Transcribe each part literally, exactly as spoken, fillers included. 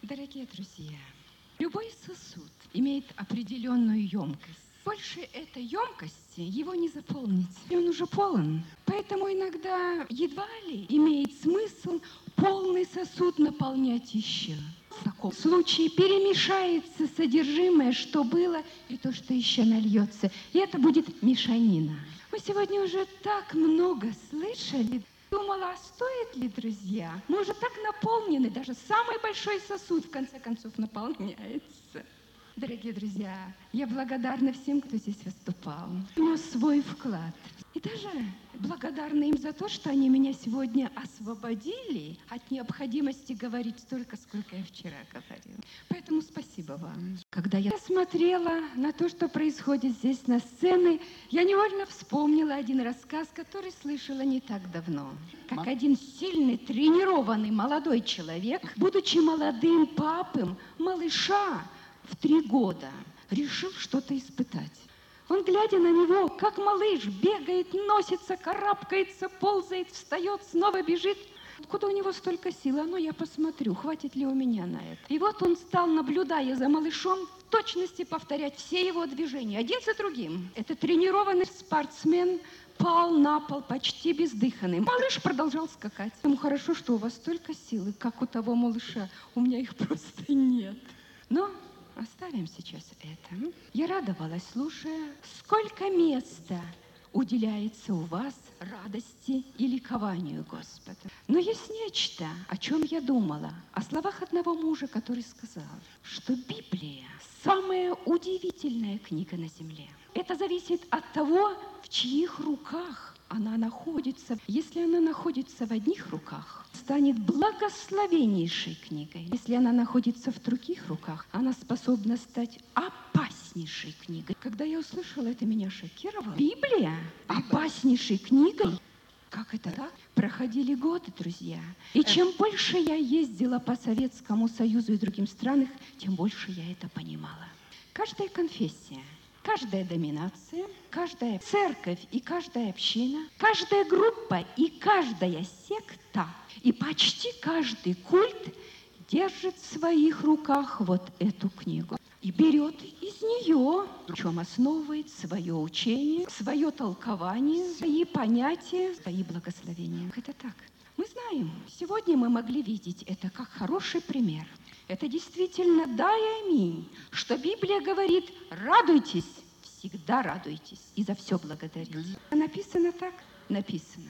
Дорогие друзья, любой сосуд имеет определенную емкость. Больше этой емкости его не заполнить, и он уже полон. Поэтому иногда едва ли имеет смысл полный сосуд наполнять еще. В таком случае перемешается содержимое, что было, и то, что еще нальется. И это будет мешанина. Мы сегодня уже так много слышали. Думала, а стоит ли, друзья? Мы уже так наполнены, даже самый большой сосуд в конце концов наполняется. Дорогие друзья, я благодарна всем, кто здесь выступал, внес свой вклад. И даже благодарна им за то, что они меня сегодня освободили от необходимости говорить столько, сколько я вчера говорила. Поэтому спасибо вам. Когда я смотрела на то, что происходит здесь на сцене, я невольно вспомнила один рассказ, который слышала не так давно. Как один сильный, тренированный молодой человек, будучи молодым папом малыша в три года, решил что-то испытать. Он, глядя на него, как малыш, бегает, носится, карабкается, ползает, встает, снова бежит. Откуда у него столько сил? А ну, я посмотрю, хватит ли у меня на это. И вот он стал, наблюдая за малышом, в точности повторять все его движения, один за другим. Этот тренированный спортсмен пал на пол почти бездыханный. Малыш продолжал скакать. Ему хорошо, что у вас столько силы, как у того малыша. У меня их просто нет. Но оставим сейчас это. Я радовалась, слушая, сколько места уделяется у вас радости и ликованию Господа. Но есть нечто, о чем я думала, о словах одного мужа, который сказал, что Библия – самая удивительная книга на земле. Это зависит от того, в чьих руках она находится. Если она находится в одних руках, станет благословеннейшей книгой. Если она находится в других руках, она способна стать опаснейшей книгой. Когда я услышала это, меня шокировало. Библия опаснейшей книгой? Как это так? Проходили годы, друзья. И чем больше я ездила по Советскому Союзу и другим странам, тем больше я это понимала. Каждая конфессия, каждая доминация, каждая церковь и каждая община, каждая группа и каждая секта, и почти каждый культ держит в своих руках вот эту книгу и берет из нее, в чем основывает свое учение, свое толкование, свои понятия, свои благословения. Это так. Мы знаем, сегодня мы могли видеть это как хороший пример. Это действительно да и аминь, что Библия говорит: радуйтесь, всегда радуйтесь и за все благодарите. Написано так? Написано.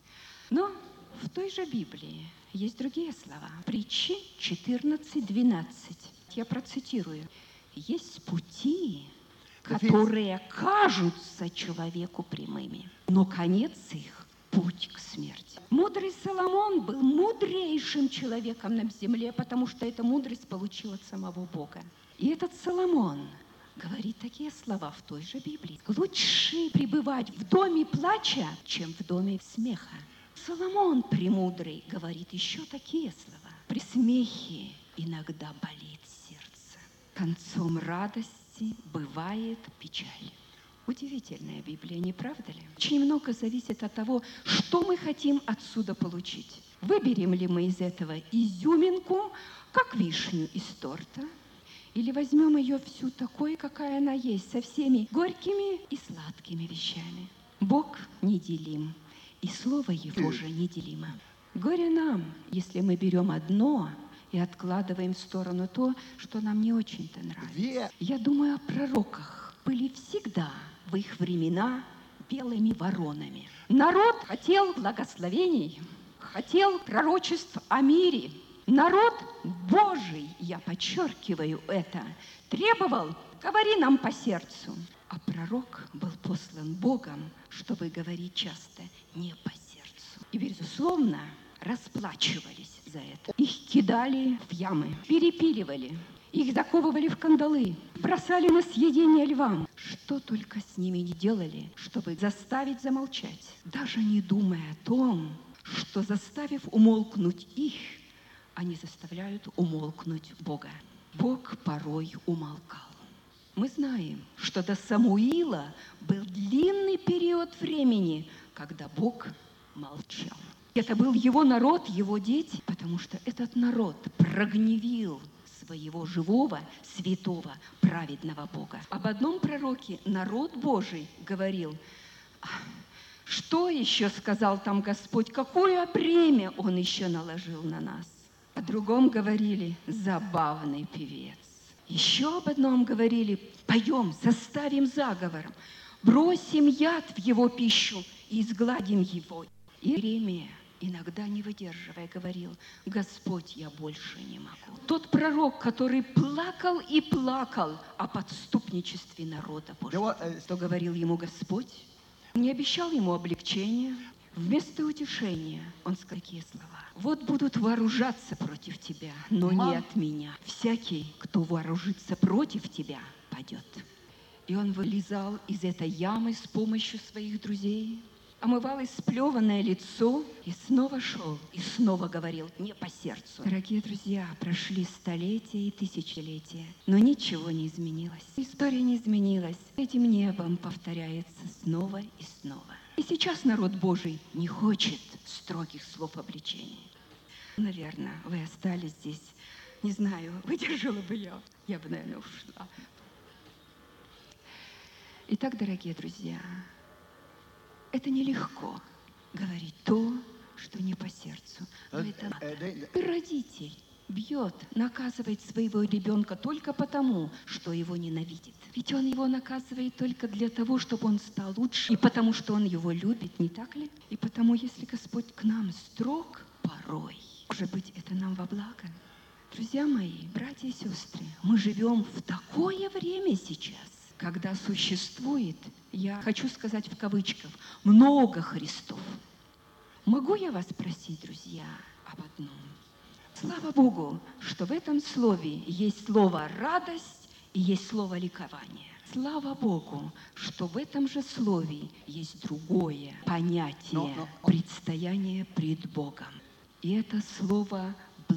Но в той же Библии есть другие слова. Притчи четырнадцать двенадцать. Я процитирую. Есть пути, которые кажутся человеку прямыми, но конец их – путь к смерти. Мудрый Соломон был мудрейшим человеком на земле, потому что эта мудрость получил от самого Бога. И этот Соломон говорит такие слова в той же Библии. Лучше пребывать в доме плача, чем в доме смеха. Соломон премудрый говорит еще такие слова. При смехе иногда болит сердце. Концом радости бывает печаль. Удивительная Библия, не правда ли? Очень много зависит от того, что мы хотим отсюда получить. Выберем ли мы из этого изюминку, как вишню из торта, или возьмем ее всю такой, какая она есть, со всеми горькими и сладкими вещами. Бог неделим, и Слово Его же неделимо. Горе нам, если мы берем одно и откладываем в сторону то, что нам не очень-то нравится. Я думаю о пророках. Были всегда в их времена белыми воронами. Народ хотел благословений, хотел пророчеств о мире. Народ Божий, я подчеркиваю это, требовал: говори нам по сердцу. А пророк был послан Богом, чтобы говорить часто не по сердцу. И, безусловно, расплачивались за это. Их кидали в ямы, перепиливали, их заковывали в кандалы, бросали на съедение львам. Что только с ними не делали, чтобы заставить замолчать, даже не думая о том, что, заставив умолкнуть их, они заставляют умолкнуть Бога. Бог порой умолкал. Мы знаем, что до Самуила был длинный период времени, когда Бог молчал. Это был его народ, его дети, потому что этот народ прогневил своего живого, святого, праведного Бога. Об одном пророке народ Божий говорил: что еще сказал там Господь, какое бремя Он еще наложил на нас. О другом говорили: забавный певец. Еще об одном говорили: пойдем, составим заговор, бросим яд в его пищу и изгладим его. И Иеремия, иногда не выдерживая, говорил: Господь, я больше не могу. Тот пророк, который плакал и плакал о подступничестве народа Божьего, что говорил ему Господь, не обещал ему облегчения. Вместо утешения он сказал такие слова: вот будут вооружаться против тебя, но не от меня. Всякий, кто вооружится против тебя, падет. И он вылезал из этой ямы с помощью своих друзей, омывал исплеванное лицо и снова шел, и снова говорил: не по сердцу. Дорогие друзья, прошли столетия и тысячелетия, но ничего не изменилось. История не изменилась. Этим небом повторяется снова и снова. И сейчас народ Божий не хочет строгих слов обличения. Наверное, вы остались здесь. Не знаю, выдержала бы я. Я бы, наверное, ушла. Итак, дорогие друзья, это нелегко говорить то, что не по сердцу. Но это родитель бьет, наказывает своего ребенка только потому, что его ненавидит. Ведь он его наказывает только для того, чтобы он стал лучше, и потому, что он его любит, не так ли? И потому, если Господь к нам строг порой, может быть, это нам во благо. Друзья мои, братья и сестры, мы живем в такое время сейчас, когда существует, я хочу сказать в кавычках, много Христов. Могу я вас спросить, друзья, об одном? Слава Богу, что в этом слове есть слово «радость» и есть слово «ликование». Слава Богу, что в этом же слове есть другое понятие предстояния пред Богом. И это слово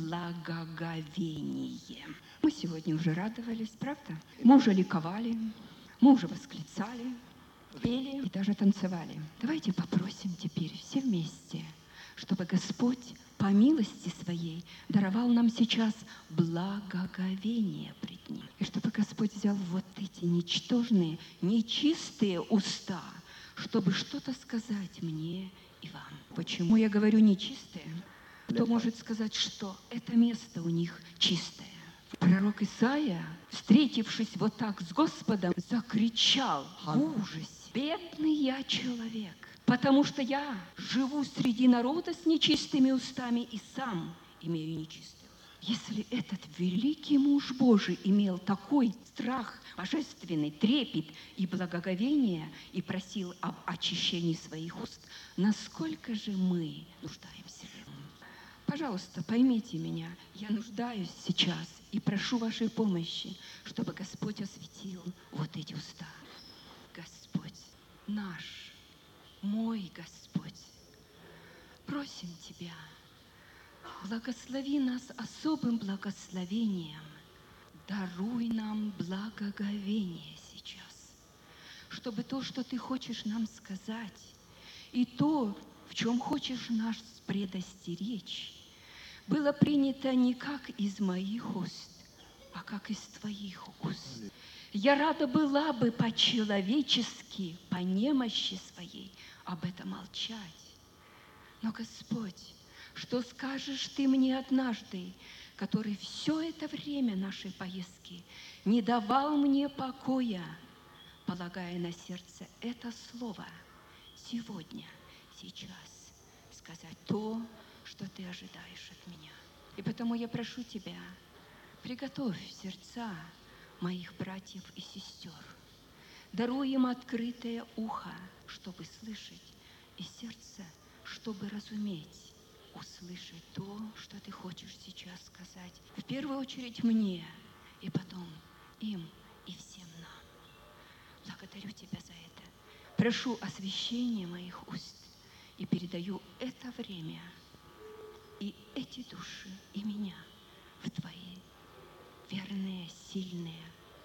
«благоговение». Мы сегодня уже радовались, правда? Мы уже ликовали, мы уже восклицали, пели и даже танцевали. Давайте попросим теперь все вместе, чтобы Господь по милости Своей даровал нам сейчас благоговение пред Ним. И чтобы Господь взял вот эти ничтожные, нечистые уста, чтобы что-то сказать мне и вам. Почему я говорю нечистые? Кто может сказать, что это место у них чистое? Пророк Исаия, встретившись вот так с Господом, закричал в ужасе: «Бедный я человек, потому что я живу среди народа с нечистыми устами и сам имею нечистые уста». Если этот великий муж Божий имел такой страх, божественный трепет и благоговение и просил об очищении своих уст, насколько же мы нуждаемся в этом? Пожалуйста, поймите меня, я нуждаюсь сейчас и прошу вашей помощи, чтобы Господь осветил вот эти уста. Господь наш, мой Господь, просим Тебя, благослови нас особым благословением, даруй нам благоговение сейчас, чтобы то, что Ты хочешь нам сказать, и то, в чем хочешь нас предостеречь, было принято не как из моих уст, а как из Твоих уст. Я рада была бы по-человечески, по немощи своей об этом молчать. Но, Господь, что скажешь Ты мне однажды, который все это время нашей поездки не давал мне покоя, полагая на сердце это слово сегодня, сейчас, сказать то, что Ты ожидаешь от меня. И потому я прошу Тебя, приготовь сердца моих братьев и сестер, даруй им открытое ухо, чтобы слышать, и сердце, чтобы разуметь, услышать то, что Ты хочешь сейчас сказать. В первую очередь мне, и потом им и всем нам. Благодарю Тебя за это. Прошу освящения моих уст и передаю это время и эти души, и меня в Твои верные, сильные,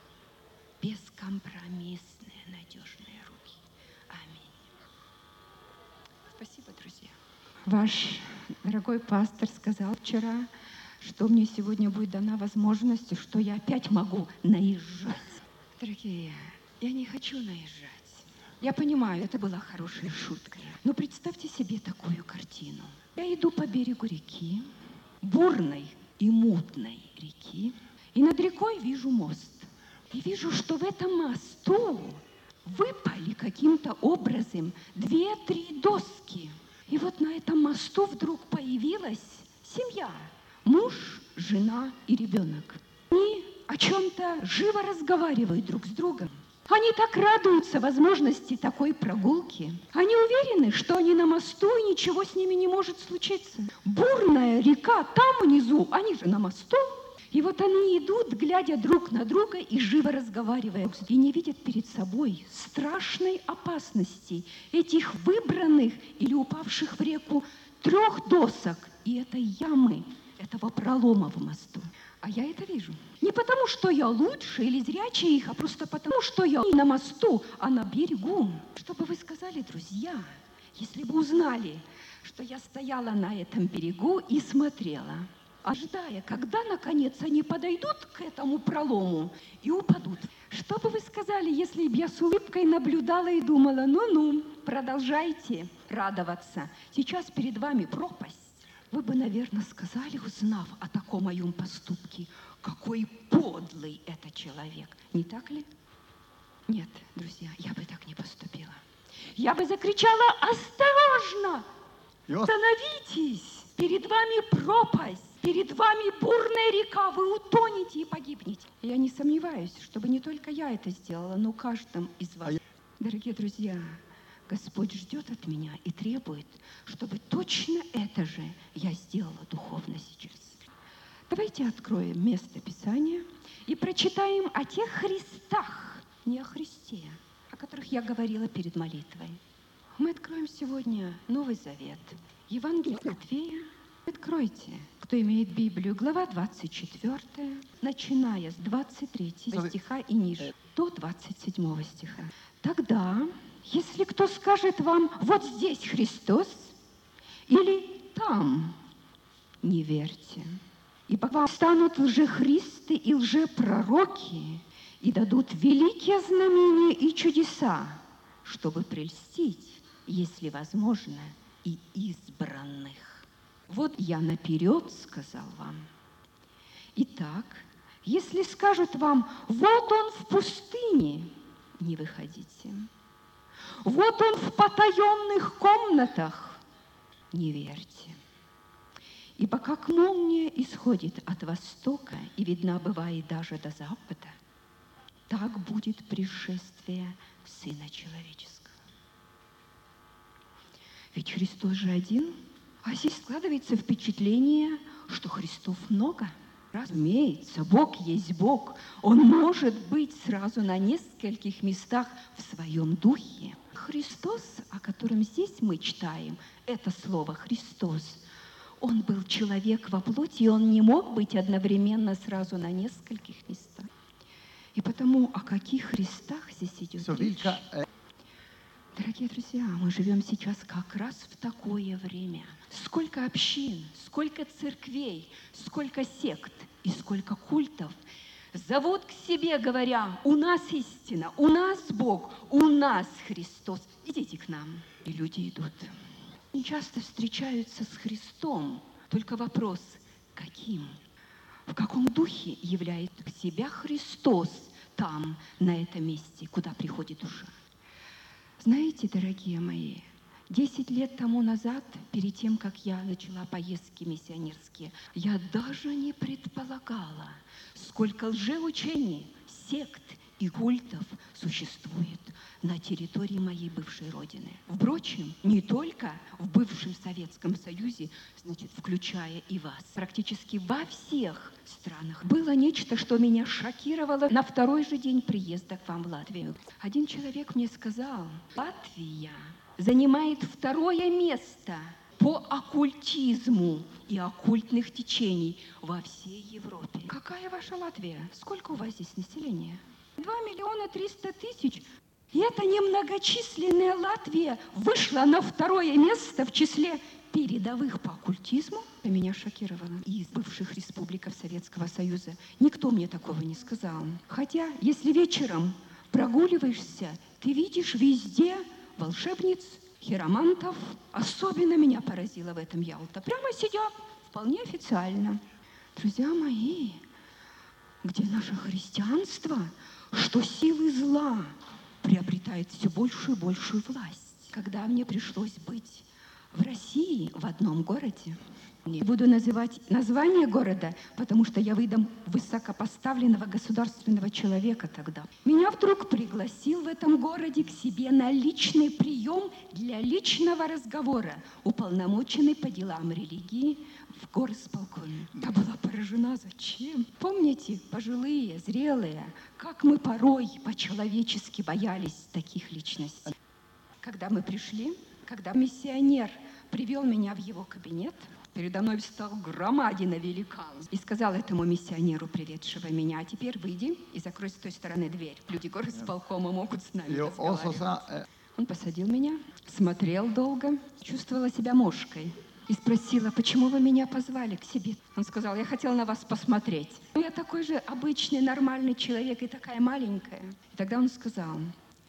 бескомпромиссные, надежные руки. Аминь. Спасибо, друзья. Ваш дорогой пастор сказал вчера, что мне сегодня будет дана возможность, что я опять могу наезжать. Дорогие, я не хочу наезжать. Я понимаю, это была хорошая шутка. Но представьте себе такую картину. Я иду по берегу реки, бурной и мутной реки, и над рекой вижу мост. И вижу, что в этом мосту выпали каким-то образом две-три доски. И вот на этом мосту вдруг появилась семья. Муж, жена и ребенок. Они о чем-то живо разговаривают друг с другом. Они так радуются возможности такой прогулки. Они уверены, что они на мосту, и ничего с ними не может случиться. Бурная река там внизу, они же на мосту. И вот они идут, глядя друг на друга и живо разговаривая, и не видят перед собой страшной опасности этих выбранных или упавших в реку трех досок и этой ямы, этого пролома в мосту. А я это вижу. Не потому, что я лучше или зрячее их, а просто потому, что я не на мосту, а на берегу. Что бы вы сказали, друзья, если бы узнали, что я стояла на этом берегу и смотрела, ожидая, когда, наконец, они подойдут к этому пролому и упадут. Что бы вы сказали, если бы я с улыбкой наблюдала и думала, ну-ну, продолжайте радоваться, сейчас перед вами пропасть. Вы бы, наверное, сказали, узнав о таком моем поступке, какой подлый это человек. Не так ли? Нет, друзья, я бы так не поступила. Я бы закричала, осторожно, остановитесь, перед вами пропасть. Перед вами бурная река, вы утонете и погибнете. Я не сомневаюсь, чтобы не только я это сделала, но каждым из вас. Дорогие друзья, Господь ждет от меня и требует, чтобы точно это же я сделала духовно сейчас. Давайте откроем место Писания и прочитаем о тех Христах, не о Христе, о которых я говорила перед молитвой. Мы откроем сегодня Новый Завет, Евангелие от Матфея. Откройте, кто имеет Библию, глава двадцать четвёртая, начиная с двадцать третьего стиха и ниже, до двадцать седьмого стиха. Тогда, если кто скажет вам, вот здесь Христос, или там, не верьте, ибо вам станут лжехристы и лжепророки, и дадут великие знамения и чудеса, чтобы прельстить, если возможно, и избранных. Вот я наперед сказал вам. Итак, если скажут вам, вот он в пустыне, не выходите. Вот он в потаенных комнатах, не верьте. Ибо как молния исходит от востока и видна бывает даже до запада, так будет пришествие Сына Человеческого. Ведь Христос же один. А здесь складывается впечатление, что Христов много. Разумеется, Бог есть Бог. Он может быть сразу на нескольких местах в своем духе. Христос, о котором здесь мы читаем, это слово «Христос», он был человек во плоти, и он не мог быть одновременно сразу на нескольких местах. И потому о каких Христах здесь идет so речь? Дорогие друзья, мы живем сейчас как раз в такое время. Сколько общин, сколько церквей, сколько сект и сколько культов зовут к себе, говоря, у нас истина, у нас Бог, у нас Христос. Идите к нам. И люди идут. Они часто встречаются с Христом. Только вопрос, каким? В каком духе являет себя Христос там, на этом месте, куда приходит душа? Знаете, дорогие мои, десять лет тому назад, перед тем, как я начала поездки миссионерские, я даже не предполагала, сколько лжеучений, сект и культов существует на территории моей бывшей родины. Впрочем, не только в бывшем Советском Союзе, значит, включая и вас. Практически во всех странах было нечто, что меня шокировало на второй же день приезда к вам в Латвию. Один человек мне сказал, Латвия занимает второе место по оккультизму и оккультных течений во всей Европе. Какая ваша Латвия? Сколько у вас здесь населения? Два миллиона триста тысяч. И эта немногочисленная Латвия вышла на второе место в числе передовых по оккультизму. Это меня шокировало. Из бывших республик Советского Союза никто мне такого не сказал. Хотя, если вечером прогуливаешься, ты видишь везде волшебниц, хиромантов. Особенно меня поразила в этом Ялта. Прямо сидят, вполне официально. Друзья мои, где наше христианство, что силы зла приобретает все большую и большую власть. Когда мне пришлось быть в России, в одном городе, не буду называть название города, потому что я выдам высокопоставленного государственного человека тогда. Меня вдруг пригласил в этом городе к себе на личный прием для личного разговора уполномоченный по делам религии в горосполкоме. Я была поражена. Зачем? Помните, пожилые, зрелые, как мы порой по-человечески боялись таких личностей. Когда мы пришли, когда миссионер привел меня в его кабинет, передо мной встал громадина великан и сказал этому миссионеру, приведшего меня: а теперь выйди и закрой с той стороны дверь. Люди горосполкома могут с нами разговаривать. Он посадил меня, смотрел долго, чувствовала себя мошкой и спросила: почему вы меня позвали к себе? Он сказал: я хотел на вас посмотреть. Я такой же обычный, нормальный человек и такая маленькая. И тогда он сказал: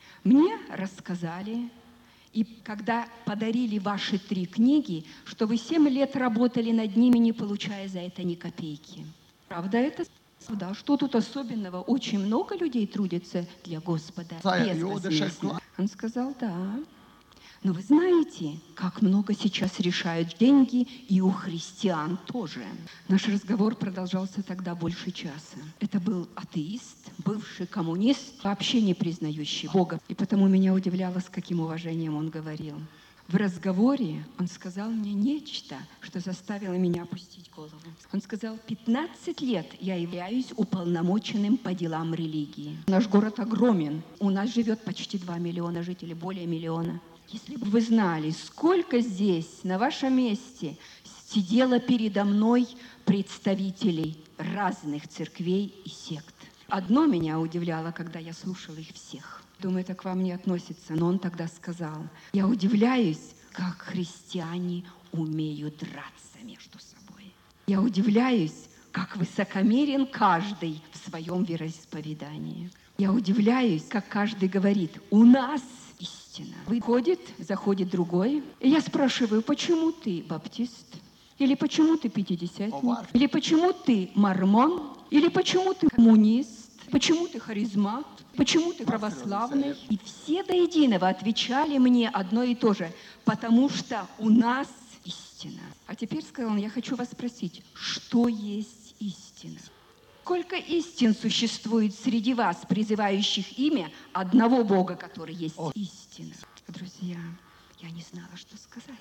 мне рассказали, и когда подарили ваши три книги, что вы семь лет работали над ними, не получая за это ни копейки. Правда это? Да, что тут особенного? Очень много людей трудятся для Господа безвозмездно. Он сказал: да. Но вы знаете, как много сейчас решают деньги, и у христиан тоже. Наш разговор продолжался тогда больше часа. Это был атеист, бывший коммунист, вообще не признающий Бога. И потому меня удивляло, с каким уважением он говорил. В разговоре он сказал мне нечто, что заставило меня опустить голову. Он сказал: пятнадцать лет я являюсь уполномоченным по делам религии. Наш город огромен. У нас живет почти два миллиона жителей, более миллиона. Если бы вы знали, сколько здесь, на вашем месте, сидело передо мной представителей разных церквей и сект. Одно меня удивляло, когда я слушала их всех. Думаю, это к вам не относится, но он тогда сказал: я удивляюсь, как христиане умеют драться между собой. Я удивляюсь, как высокомерен каждый в своем вероисповедании. Я удивляюсь, как каждый говорит: у нас истина. Выходит, заходит другой, и я спрашиваю: почему ты баптист? Или почему ты пятидесятник? Или почему ты мормон? Или почему ты коммунист? Почему ты харизмат? Почему ты православный? И все до единого отвечали мне одно и то же: потому что у нас истина. А теперь, сказал он, я хочу вас спросить, что есть истина? Сколько истин существует среди вас, призывающих имя одного Бога, который есть истина? Друзья, я не знала, что сказать.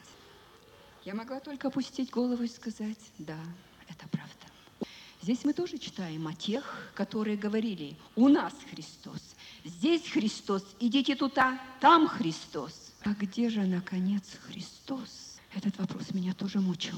Я могла только опустить голову и сказать: да, это правда. Здесь мы тоже читаем о тех, которые говорили: у нас Христос, здесь Христос, идите туда, там Христос. А где же, наконец, Христос? Этот вопрос меня тоже мучил.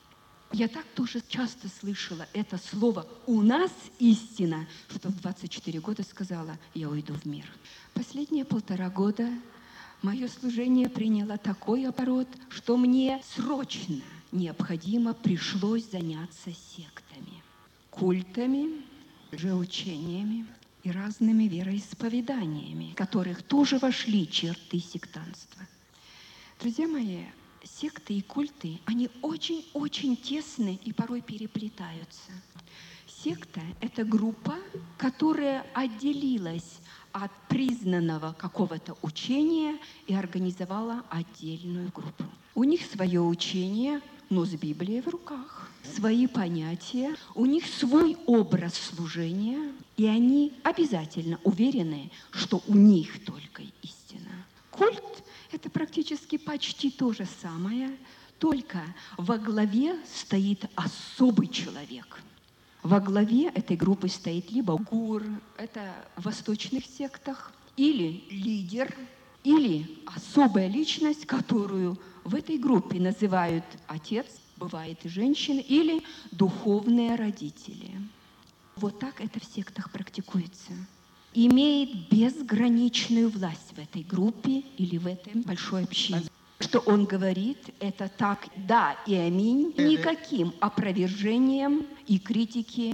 Я так тоже часто слышала это слово «у нас истина», что в двадцать четыре года сказала: я уйду в мир. Последние полтора года мое служение приняло такой оборот, что мне срочно необходимо пришлось заняться сектами, культами, лжеучениями и разными вероисповеданиями, в которых тоже вошли черты сектанства. Друзья мои, секты и культы, они очень-очень тесны и порой переплетаются. Секта – это группа, которая отделилась от признанного какого-то учения и организовала отдельную группу. У них свое учение, но с Библией в руках, свои понятия, у них свой образ служения, и они обязательно уверены, что у них только истина. Культ – это практически почти то же самое, только во главе стоит особый человек. Во главе этой группы стоит либо гур, это в восточных сектах, или лидер, или особая личность, которую в этой группе называют отец, бывает и женщины, или духовные родители. Вот так это в сектах практикуется. имеет безграничную власть в этой группе или в этой большой общине. Что он говорит, это так, да и аминь, никаким опровержением и критики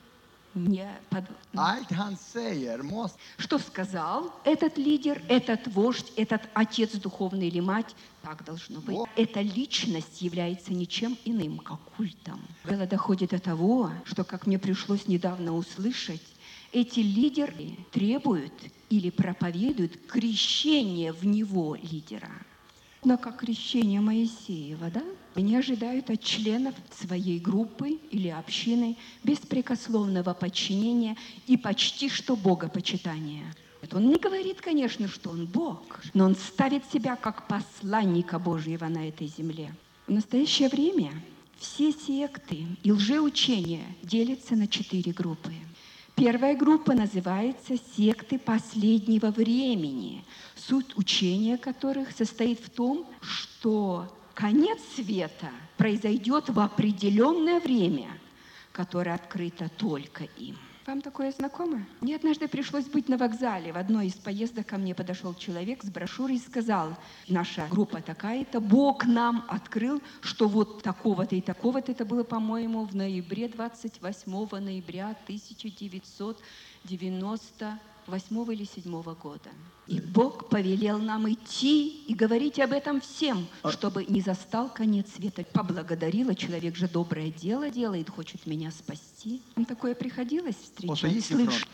не под... Allt han säger måste... Что сказал этот лидер, этот вождь, этот отец духовный или мать, так должно быть. Эта личность является ничем иным, как культом. Дело доходит до того, что, как мне пришлось недавно услышать, эти лидеры требуют или проповедуют крещение в него лидера. Но как крещение Моисеева, да? Они ожидают от членов своей группы или общины беспрекословного подчинения и почти что богопочитания. Он не говорит, конечно, что он Бог, но он ставит себя как посланника Божьего на этой земле. В настоящее время все секты и лжеучения делятся на четыре группы. Первая группа называется «секты последнего времени», суть учения которых состоит в том, что конец света произойдет в определенное время, которое открыто только им. Вам такое знакомо? Мне однажды пришлось быть на вокзале. В одной из поездок ко мне подошел человек с брошюрой и сказал: наша группа такая-то, Бог нам открыл, что вот такого-то и такого-то, это было, по-моему, в ноябре, двадцать восьмого ноября тысяча девятьсот девяносто восьмого или седьмого года. И Бог повелел нам идти и говорить об этом всем, чтобы не застал конец света. Поблагодарила, человек же доброе дело делает, хочет меня спасти. Вам такое приходилось встречать? Слышь.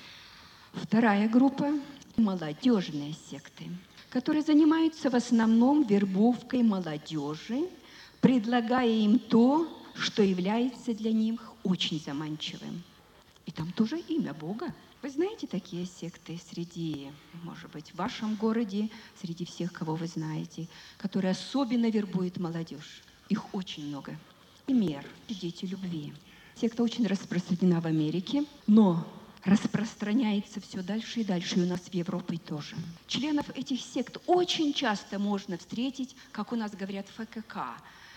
Вторая группа – молодежные секты, которые занимаются в основном вербовкой молодежи, предлагая им то, что является для них очень заманчивым. И там тоже имя Бога. Вы знаете такие секты среди, может быть, в вашем городе, среди всех, кого вы знаете, которые особенно вербуют молодежь? Их очень много. Пример – дети любви. Секта очень распространена в Америке, но распространяется все дальше и дальше, и у нас в Европе тоже. Членов этих сект очень часто можно встретить, как у нас говорят, эф ка ка.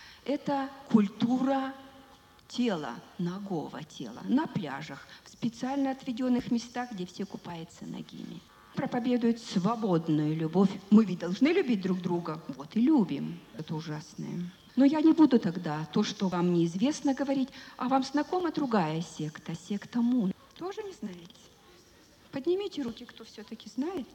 Это культура тела, нагого тела, на пляжах, в специально отведенных местах, где все купаются нагими. Проповедуют свободную любовь. Мы ведь должны любить друг друга. Вот и любим. Это ужасное. Но я не буду тогда то, что вам неизвестно, говорить, а вам знакома другая секта, секта Мун. Тоже не знаете? Поднимите руки, кто все-таки знает.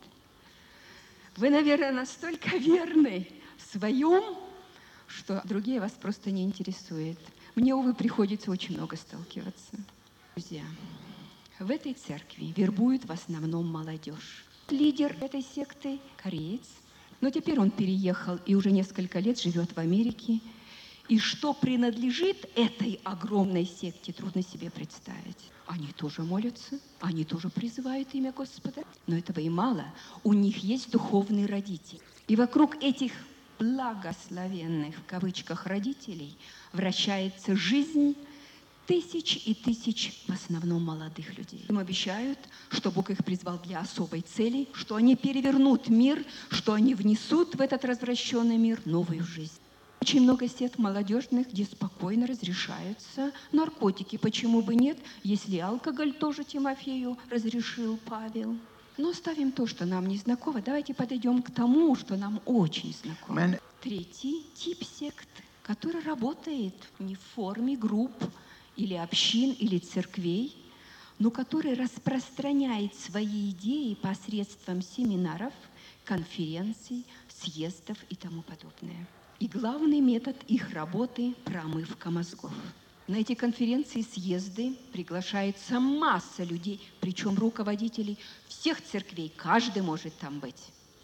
Вы, наверное, настолько верны в своем, что другие вас просто не интересуют. Мне, увы, приходится очень много сталкиваться. Друзья, в этой церкви вербуют в основном молодежь. Лидер этой секты – кореец, но теперь он переехал и уже несколько лет живет в Америке. И что принадлежит этой огромной секте, трудно себе представить. Они тоже молятся, они тоже призывают имя Господа. Но этого и мало. У них есть духовные родители. И вокруг этих благословенных, в кавычках, родителей вращается жизнь тысяч и тысяч, в основном, молодых людей. Им обещают, что Бог их призвал для особой цели, что они перевернут мир, что они внесут в этот развращенный мир новую жизнь. Очень много сект молодежных, где спокойно разрешаются наркотики. Почему бы нет, если алкоголь тоже Тимофею разрешил Павел? Но оставим то, что нам не знакомо. Давайте подойдем к тому, что нам очень знакомо. Man... Третий тип сект, который работает не в форме групп или общин, или церквей, но который распространяет свои идеи посредством семинаров, конференций, съездов и тому подобное. И главный метод их работы – промывка мозгов. На эти конференции, съезды приглашается масса людей, причем руководителей всех церквей, каждый может там быть.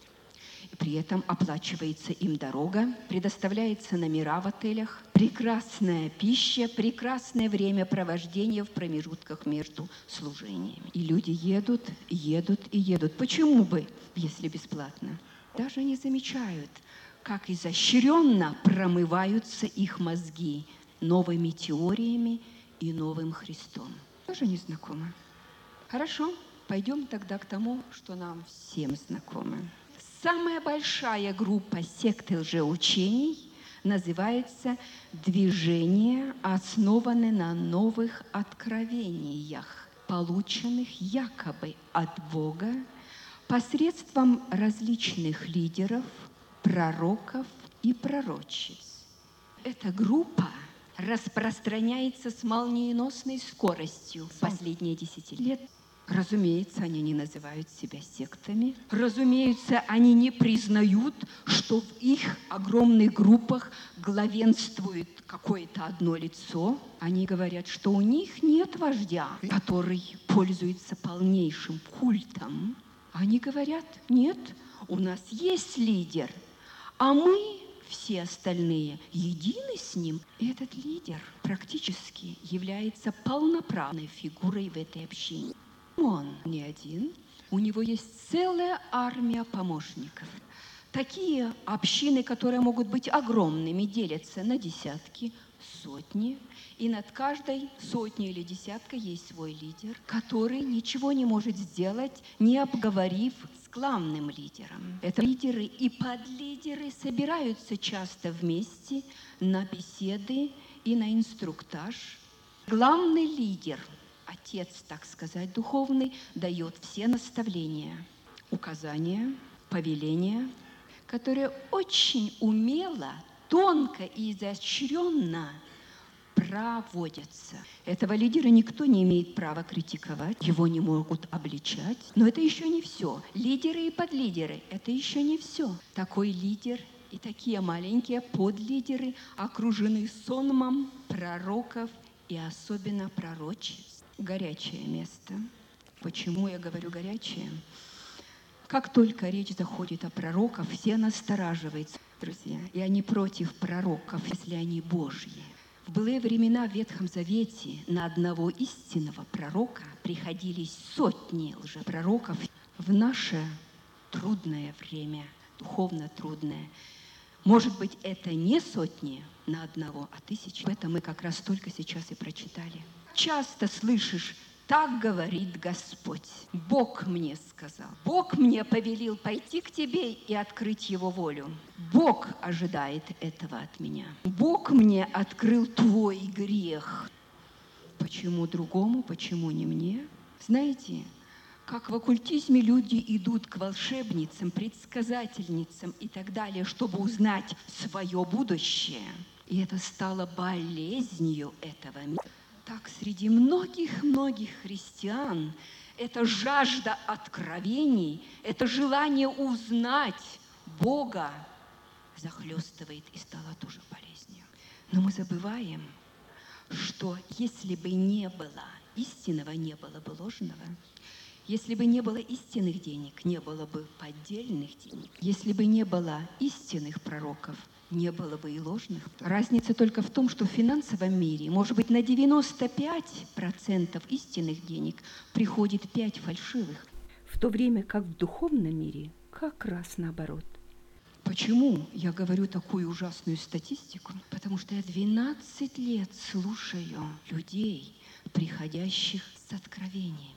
И при этом оплачивается им дорога, предоставляются номера в отелях, прекрасная пища, прекрасное времяпровождение в промежутках между служениями. И люди едут, едут и едут. Почему бы, если бесплатно? Даже не замечают, как изощренно промываются их мозги новыми теориями и новым Христом. Тоже не знакомо. Хорошо, пойдем тогда к тому, что нам всем знакомо. Самая большая группа сект и лжеучений называется «Движение, основанное на новых откровениях». полученных якобы от Бога посредством различных лидеров, пророков и пророчиц. Эта группа распространяется с молниеносной скоростью в последние десять лет. Разумеется, они не называют себя сектами. Разумеется, они не признают, что в их огромных группах главенствует какое-то одно лицо. Они говорят, что у них нет вождя, который пользуется полнейшим культом. Они говорят, нет, у нас есть лидер, а мы, все остальные, едины с ним. И этот лидер практически является полноправной фигурой в этой общине. Он не один, у него есть целая армия помощников. Такие общины, которые могут быть огромными, делятся на десятки, сотни, и над каждой сотней или десяткой есть свой лидер, который ничего не может сделать, не обговорив с главным лидером. Это лидеры и подлидеры собираются часто вместе на беседы и на инструктаж. Главный лидер, отец, так сказать, духовный, дает все наставления, указания, повеления, которые очень умело, тонко и изощренно проводятся. Этого лидера никто не имеет права критиковать, его не могут обличать. Но это еще не все. Лидеры и подлидеры – это еще не все. Такой лидер и такие маленькие подлидеры окружены сонмом пророков и особенно пророчеств. Горячее место. Почему я говорю горячее? Как только речь заходит о пророках, все настораживаются, друзья. И они против пророков, если они Божьи. В былые времена в Ветхом Завете на одного истинного пророка приходились сотни лжепророков. В наше трудное время, духовно трудное, может быть, это не сотни на одного, а тысячи. Это мы как раз только сейчас и прочитали. Часто слышишь: «Так говорит Господь, Бог мне сказал, Бог мне повелел пойти к тебе и открыть Его волю. Бог ожидает этого от меня. Бог мне открыл твой грех». Почему другому, почему не мне? Знаете, как в оккультизме люди идут к волшебницам, предсказательницам и так далее, чтобы узнать свое будущее. И это стало болезнью этого мира. Так среди многих-многих христиан эта жажда откровений, это желание узнать Бога захлестывает и стало тоже болезнью. Но мы забываем, что если бы не было истинного, не было бы ложного. Если бы не было истинных денег, не было бы поддельных денег. Если бы не было истинных пророков, не было бы и ложных. Разница только в том, что в финансовом мире, может быть, на девяносто пять процентов истинных денег приходит пять фальшивых, в то время как в духовном мире как раз наоборот. Почему я говорю такую ужасную статистику? Потому что я двенадцать лет слушаю людей, приходящих с откровениями.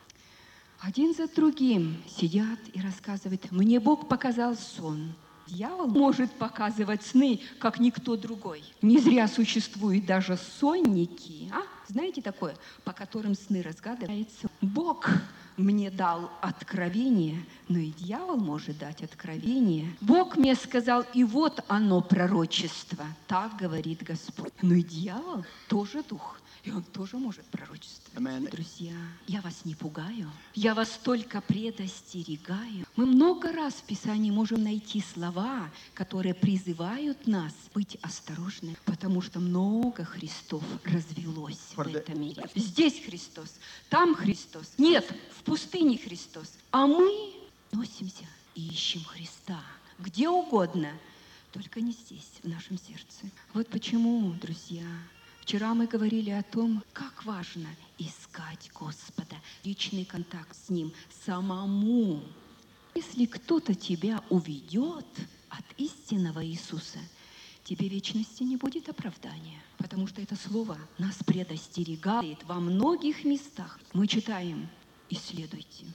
Один за другим сидят и рассказывают: «Мне Бог показал сон». Дьявол может показывать сны, как никто другой. Не зря существуют даже сонники, а? Знаете такое, по которым сны разгадываются. Бог мне дал откровение, но и дьявол может дать откровение. Бог мне сказал, и вот оно пророчество. Так говорит Господь. Но и дьявол тоже дух. И он тоже может пророчествовать. Amen. Друзья, я вас не пугаю, я вас только предостерегаю. Мы много раз в Писании можем найти слова, которые призывают нас быть осторожными, потому что много Христов развелось в этом мире. Здесь Христос, там Христос. Нет, в пустыне Христос. А мы носимся и ищем Христа где угодно, только не здесь, в нашем сердце. Вот почему, друзья, вчера мы говорили о том, как важно искать Господа, личный контакт с Ним самому. Если кто-то тебя уведет от истинного Иисуса, тебе в вечности не будет оправдания, потому что это слово нас предостерегает во многих местах. Мы читаем: исследуйте,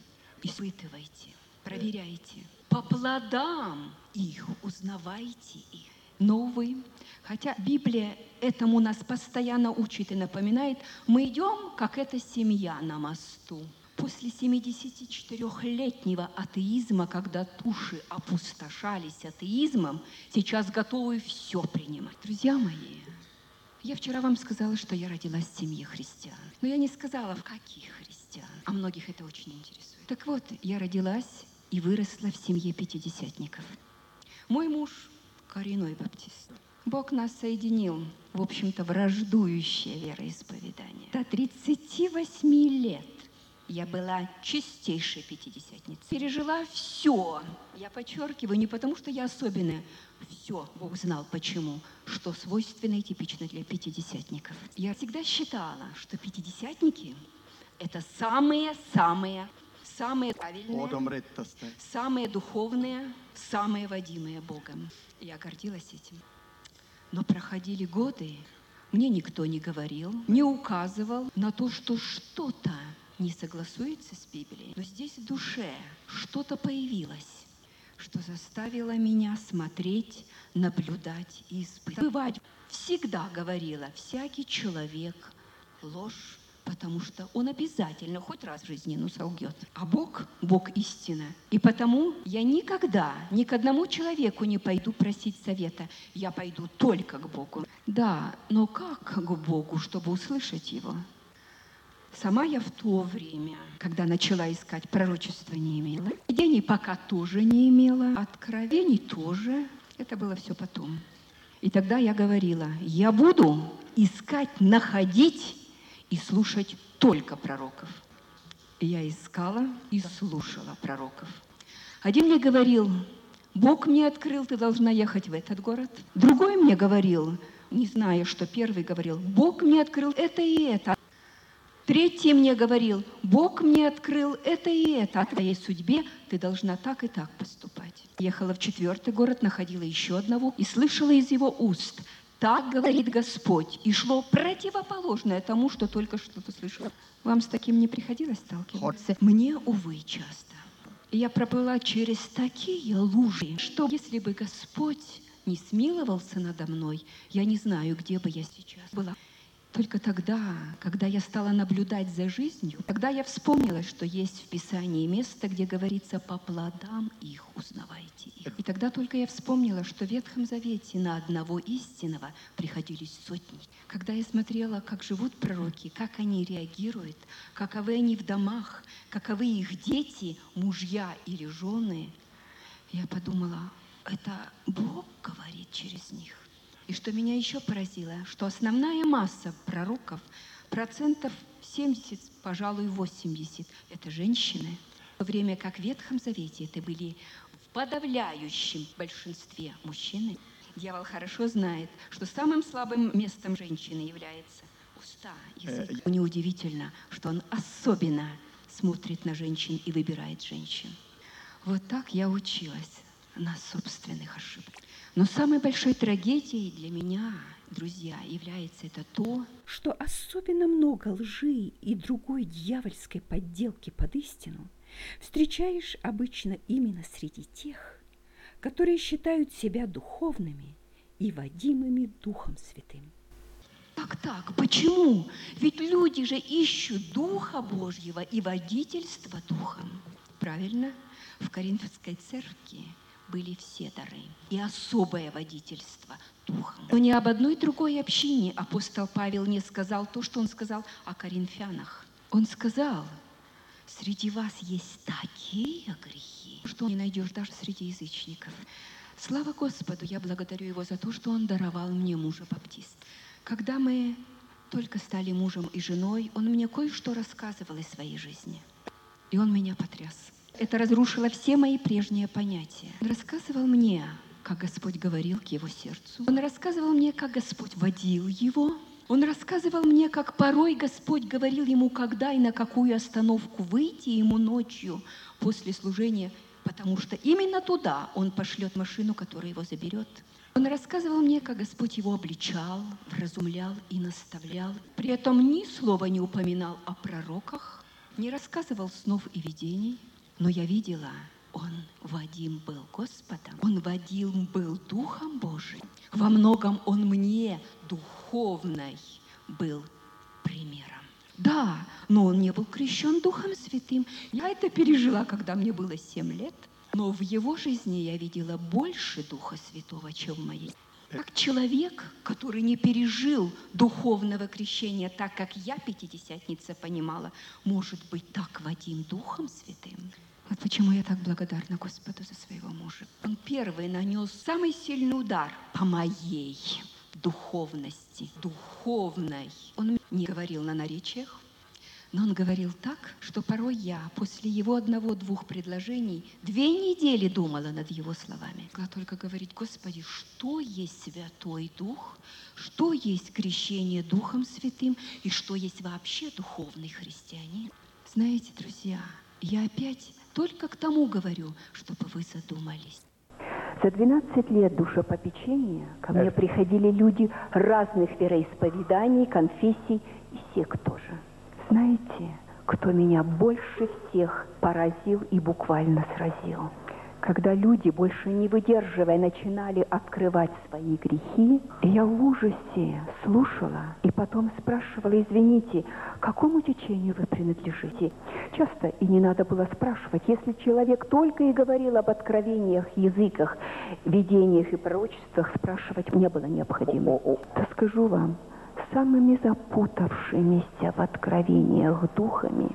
испытывайте, проверяйте, по плодам их узнавайте их. Но, увы, хотя Библия этому нас постоянно учит и напоминает, мы идем, как эта семья на мосту. После семидесятичетырёхлетнего атеизма, когда души опустошались атеизмом, сейчас готовы все принимать. Друзья мои, я вчера вам сказала, что я родилась в семье христиан. Но я не сказала, в каких христиан. А многих это очень интересует. Так вот, я родилась и выросла в семье пятидесятников. Мой муж – коренной баптист. Бог нас соединил, в общем-то, враждующее вероисповедание. До тридцати восьми лет я была чистейшей пятидесятницей. Пережила все. Я подчеркиваю, не потому что я особенная. Все. Бог знал, почему. Что свойственно и типично для пятидесятников. Я всегда считала, что пятидесятники – это самые-самые, самые правильные, самые духовные, самые водимые Богом. Я гордилась этим. Но проходили годы, мне никто не говорил, не указывал на то, что что-то не согласуется с Библией. Но здесь в душе что-то появилось, что заставило меня смотреть, наблюдать и испытывать. Всегда говорила, всякий человек – ложь, потому что он обязательно хоть раз в жизни, ну, солгет. А Бог – Бог истина. И потому я никогда ни к одному человеку не пойду просить совета. Я пойду только к Богу. Да, но как к Богу, чтобы услышать Его? Сама я в то время, когда начала искать, пророчества не имела. Видений пока тоже не имела. Откровений тоже. Это было все потом. И тогда я говорила, я буду искать, находить и слушать только пророков. И я искала и слушала пророков. Один мне говорил, Бог мне открыл, ты должна ехать в этот город. Другой мне говорил, не зная, что первый говорил, Бог мне открыл это и это. Третий мне говорил, Бог мне открыл это и это. О твоей судьбе ты должна так и так поступать. Ехала в четвертый город, находила еще одного и слышала из его уст, так говорит Господь. И шло противоположное тому, что только что-то слышала. Вам с таким не приходилось сталкиваться? Мне, увы, часто. И я проплыла через такие лужи, что если бы Господь не смиловался надо мной, я не знаю, где бы я сейчас была. Только тогда, когда я стала наблюдать за жизнью, тогда я вспомнила, что есть в Писании место, где говорится «по плодам их узнавайте их». И тогда только я вспомнила, что в Ветхом Завете на одного истинного приходились сотни. Когда я смотрела, как живут пророки, как они реагируют, каковы они в домах, каковы их дети, мужья или жены, я подумала, это Бог говорит через них. И что меня еще поразило, что основная масса пророков, процентов семьдесят, пожалуй, восемьдесят, это женщины. В то время как в Ветхом Завете это были в подавляющем большинстве мужчины. Дьявол хорошо знает, что самым слабым местом женщины является уста, язык. Неудивительно, что он особенно смотрит на женщин и выбирает женщин. Вот так я училась на собственных ошибках. Но самой большой трагедией для меня, друзья, является это то, что особенно много лжи и другой дьявольской подделки под истину встречаешь обычно именно среди тех, которые считают себя духовными и водимыми Духом Святым. Как так? Почему? Ведь люди же ищут Духа Божьего и водительства Духом. Правильно? В Коринфской церкви были все дары и особое водительство Духом. Но ни об одной другой общине апостол Павел не сказал то, что он сказал о коринфянах. Он сказал, среди вас есть такие грехи, что не найдешь даже среди язычников. Слава Господу, я благодарю Его за то, что Он даровал мне мужа баптиста. Когда мы только стали мужем и женой, он мне кое-что рассказывал из своей жизни. И он меня потряс. Это разрушило все мои прежние понятия. Он рассказывал мне, как Господь говорил к его сердцу. Он рассказывал мне, как Господь водил его. Он рассказывал мне, как порой Господь говорил ему, когда и на какую остановку выйти ему ночью после служения, потому что именно туда он пошлет машину, которая его заберет. Он рассказывал мне, как Господь его обличал, вразумлял и наставлял. При этом ни слова не упоминал о пророках, не рассказывал снов и видений. Но я видела, Он Вадим был Господом, он Вадим был Духом Божиим. Во многом он мне духовной был примером. Да, но он не был крещен Духом Святым. Я это пережила, когда мне было семь лет. Но в его жизни я видела больше Духа Святого, чем в моей. Как человек, который не пережил духовного крещения так, как я, пятидесятница, понимала, может быть так Вадим Духом Святым. Вот почему я так благодарна Господу за своего мужа. Он первый нанес самый сильный удар по моей духовности, духовной. Он не говорил на наречиях, но он говорил так, что порой я после его одного-двух предложений две недели думала над его словами. Могла только говорить: Господи, что есть Святой Дух, что есть крещение Духом Святым и что есть вообще духовный христианин. Знаете, друзья, я опять только к тому говорю, чтобы вы задумались. За двенадцать лет душепопечения ко мне приходили люди разных вероисповеданий, конфессий и сект тоже. Знаете, кто меня больше всех поразил и буквально сразил? Когда люди, больше не выдерживая, начинали открывать свои грехи, я в ужасе слушала и потом спрашивала: извините, к какому течению вы принадлежите? Часто и не надо было спрашивать. Если человек только и говорил об откровениях, языках, видениях и пророчествах, спрашивать не было необходимости. То скажу вам, самыми запутавшимися в откровениях духами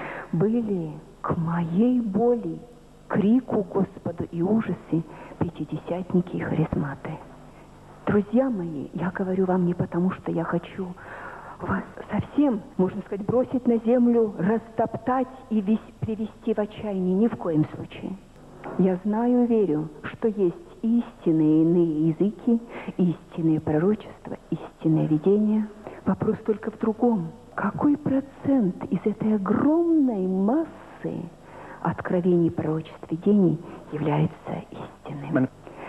были к моей боли, крику Господу и ужасе пятидесятники и харизматы. Друзья мои, я говорю вам не потому, что я хочу вас совсем, можно сказать, бросить на землю, растоптать и весь, привести в отчаяние. Ни в коем случае. Я знаю и верю, что есть истинные иные языки, истинные пророчества, истинное видение. Вопрос только в другом. Какой процент из этой огромной массы откровений, пророчеств, видений является истинным?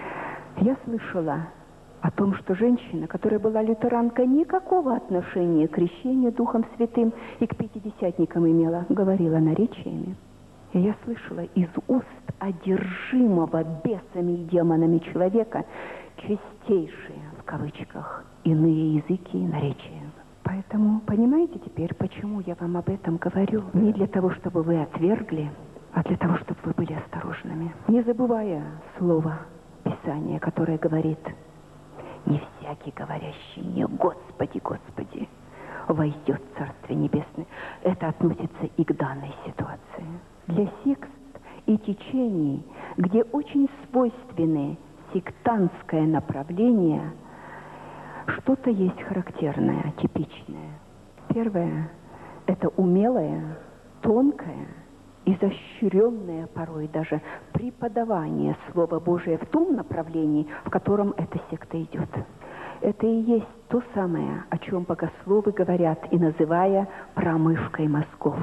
Я слышала о том, что женщина, которая была лютеранка, никакого отношения к крещению Духом Святым и к пятидесятникам имела, говорила наречиями. И я слышала из уст одержимого бесами и демонами человека чистейшие, в кавычках, иные языки и наречия. Поэтому понимаете теперь, почему я вам об этом говорю? Не для того, чтобы вы отвергли, а для того, чтобы вы были осторожными. Не забывая слово Писания, которое говорит: «Не всякий, говорящий мне: Господи, Господи, войдет в Царствие Небесное». Это относится и к данной ситуации. Для сект и течений, где очень свойственны сектантское направление, что-то есть характерное, типичное. Первое – это умелое, тонкое, изощренное порой даже преподавание Слова Божия в том направлении, в котором эта секта идет. Это и есть то самое, о чем богословы говорят, и называя промывкой мозгов.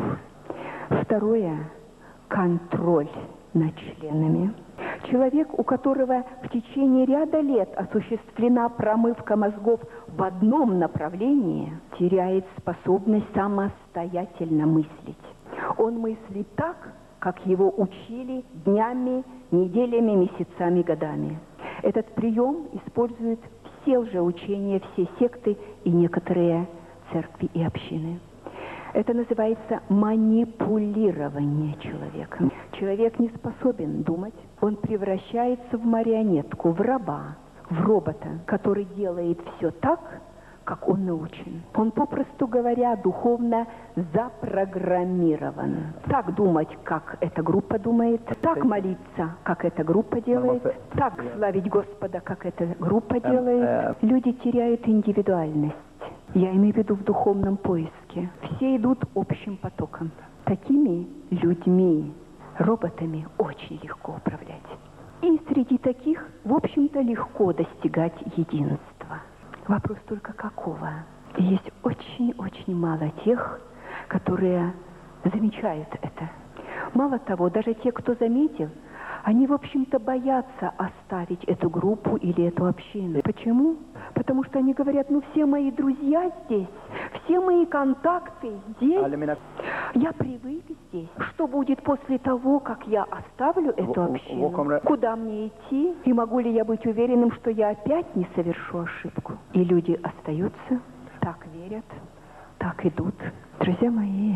Второе – контроль над членами. Человек, у которого в течение ряда лет осуществлена промывка мозгов в одном направлении, теряет способность самостоятельно мыслить. Он мыслит так, как его учили днями, неделями, месяцами, годами. Этот прием используют все лжеучения, все секты и некоторые церкви и общины. Это называется манипулирование человеком. Человек не способен думать, он превращается в марионетку, в раба, в робота, который делает все так, как он научен. Он, попросту говоря, духовно запрограммирован. Так думать, как эта группа думает, так молиться, как эта группа делает, так славить Господа, как эта группа делает. Люди теряют индивидуальность. Я имею в виду в духовном поиске. Все идут общим потоком. Такими людьми, роботами очень легко управлять. И среди таких, в общем-то, легко достигать единства. Вопрос только какого? И есть очень-очень мало тех, которые замечают это. Мало того, даже те, кто заметил, они, в общем-то, боятся оставить эту группу или эту общину. Почему? Потому что они говорят: ну, все мои друзья здесь, все мои контакты здесь. Alle mina, Я привык здесь. Что будет после того, как я оставлю эту Во- во- общину? во- комра- Куда мне идти? И могу ли я быть уверенным, что я опять не совершу ошибку? И люди остаются, так верят, так идут. Друзья мои,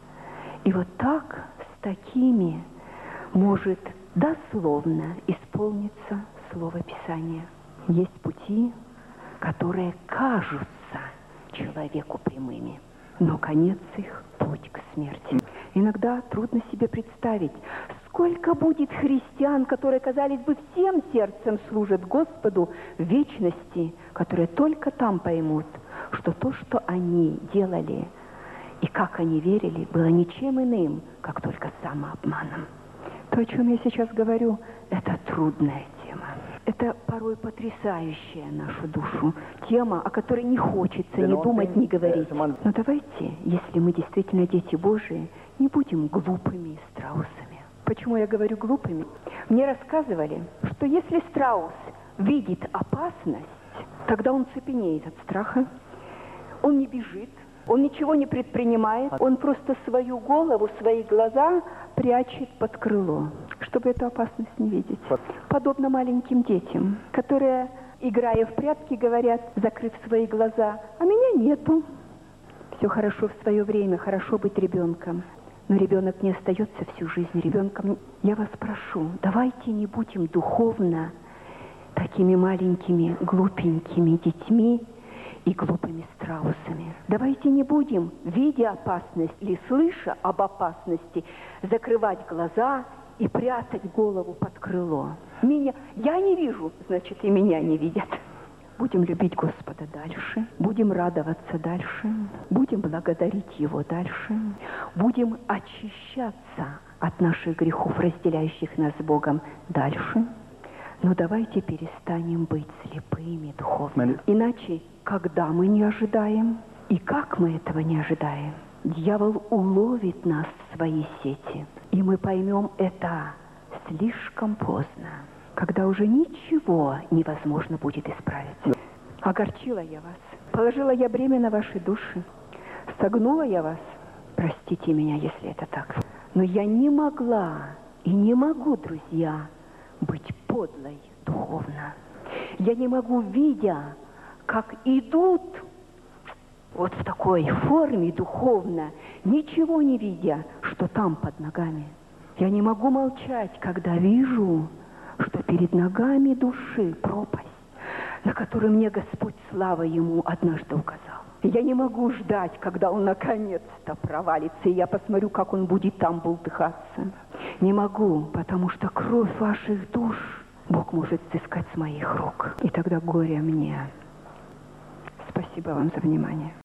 и вот так, с такими, может дословно исполниться Слово Писания. Есть пути, которые кажутся человеку прямыми, но конец их – путь к смерти. Иногда трудно себе представить, сколько будет христиан, которые, казалось бы, всем сердцем служат Господу в вечности, которые только там поймут, что то, что они делали и как они верили, было ничем иным, как только самообманом. То, о чем я сейчас говорю, это трудная тема. Это порой потрясающая нашу душу тема, о которой не хочется ни думать, ни говорить. Но давайте, если мы действительно дети Божии, не будем глупыми страусами. Почему я говорю глупыми? Мне рассказывали, что если страус видит опасность, тогда он цепенеет от страха, он не бежит, он ничего не предпринимает, он просто свою голову, свои глаза прячет под крыло, чтобы эту опасность не видеть. Подобно маленьким детям, которые, играя в прятки, говорят, закрыв свои глаза: «А меня нету». Все хорошо в свое время, хорошо быть ребенком. Но ребенок не остается всю жизнь ребенком. Я вас прошу, давайте не будем духовно такими маленькими глупенькими детьми и глупыми страусами. Давайте не будем, видя опасность или слыша об опасности, закрывать глаза и прятать голову под крыло. Меня, я не вижу, значит, и меня не видят. Будем любить Господа дальше, будем радоваться дальше, будем благодарить Его дальше, будем очищаться от наших грехов, разделяющих нас с Богом, дальше. Но давайте перестанем быть слепыми духовно. Иначе, когда мы не ожидаем, и как мы этого не ожидаем, дьявол уловит нас в свои сети, и мы поймем это слишком поздно, когда уже ничего невозможно будет исправить. Огорчила я вас, положила я бремя на ваши души, согнула я вас, простите меня, если это так. Но я не могла и не могу, друзья, быть подлой духовно. Я не могу, видя, как идут вот в такой форме духовно, ничего не видя, что там под ногами. Я не могу молчать, когда вижу, что перед ногами души пропасть, на которую мне Господь, слава Ему, однажды указал. Я не могу ждать, когда он наконец-то провалится, и я посмотрю, как он будет там бултыхаться. Не могу, потому что кровь ваших душ Бог может сыскать с моих рук. И тогда горе мне. Спасибо вам за внимание.